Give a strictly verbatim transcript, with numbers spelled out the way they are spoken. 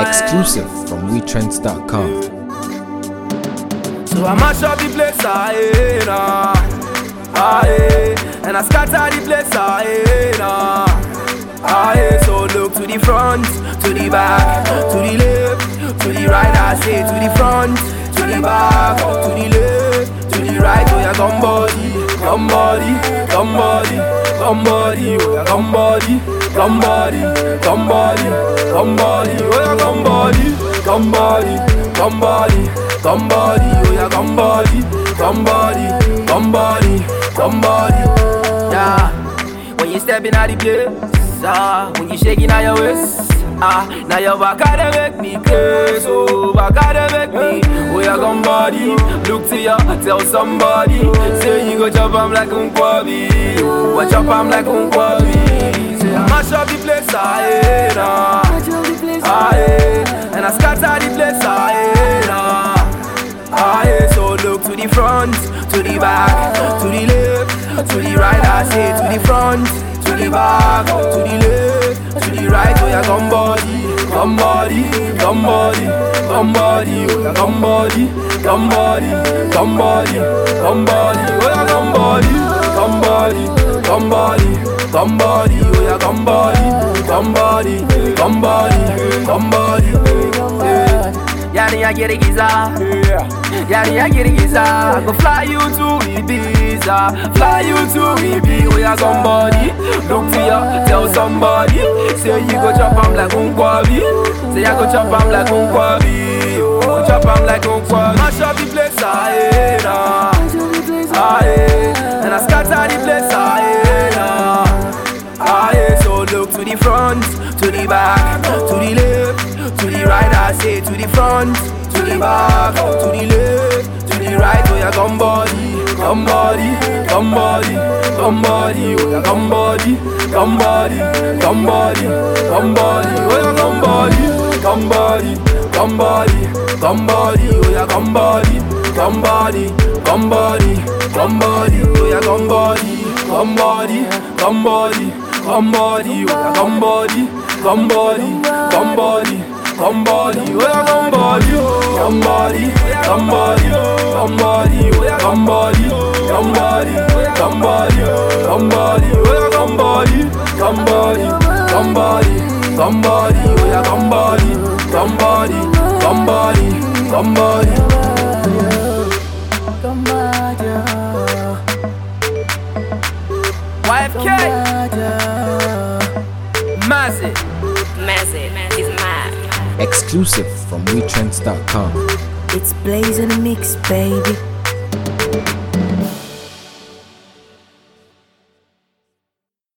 Exclusive from we trends dot com. So I mash up the place, aye, nah, aye, and I scatter the place, aye, nah, aye. So look to the front, to the back, to the left, to the right. I say to the front, to the back, to the left, to the right. Oh yeah, come body, come body, come body, come body. Oh yeah, come body, come body, come body, come body. Oh yeah, come body, come body, come body. Come body, oh yeah, come body, come body, come body, come body. Yeah, when you stepping out the place, ah, when you shaking out your waist, ah, now your back gotta make me crazy, oh, back gotta make me. Oh yeah, come body, look to ya, tell somebody, say you go chop 'em like unkwabi, oh, chop 'em like unkwabi. Say I mash up the place, aye, nah, aye, and I scatter the place, aye, nah. Aye, so look to the front, to the back, to the left, to the right. I say to the front, to the back, to the left, to the right. Oh yeah, come body, come body, come body, come body. Oh yeah, come body, come body, come body, come body. Oh yeah, come body, come body, come body, come body. Oh yeah, come body, come body, come body, come body. Yani I get a giza, Yani I get a giza. I go fly you to Ibiza, fly you to Ibiza. Oh yeah, somebody, look to ya, tell somebody, say you go chop 'em like unkwabi, say I go chop 'em like unkwabi, oh, chop 'em like unkwabi. Mash up the place, aye, nah, aye, and I scatter the place, aye, nah, aye. So look to the front, to the back, to the left, to the right. I say to the front, to the back, to the left, to the right. Oh yeah, come body, come body, come body, come body. Oh yeah, come body, come body, come body, come body. Oh yeah, come body, come body, come body, come body. Oh yeah, come body, come body, come body, come body. Oh yeah, come body, come body, come body, come body. Oh yeah, come body, come body, come body. Come body, oh yeah, come body, come body, come body, come body, oh yeah, come body, come body, come body, come body, oh yeah, come body, come body, come body, come body, oh yeah, come body, come body, come body, come body, come body. Y F K, Massive, Massive, he's mad. Exclusive from we trends dot com. It's Blaze in the mix, baby.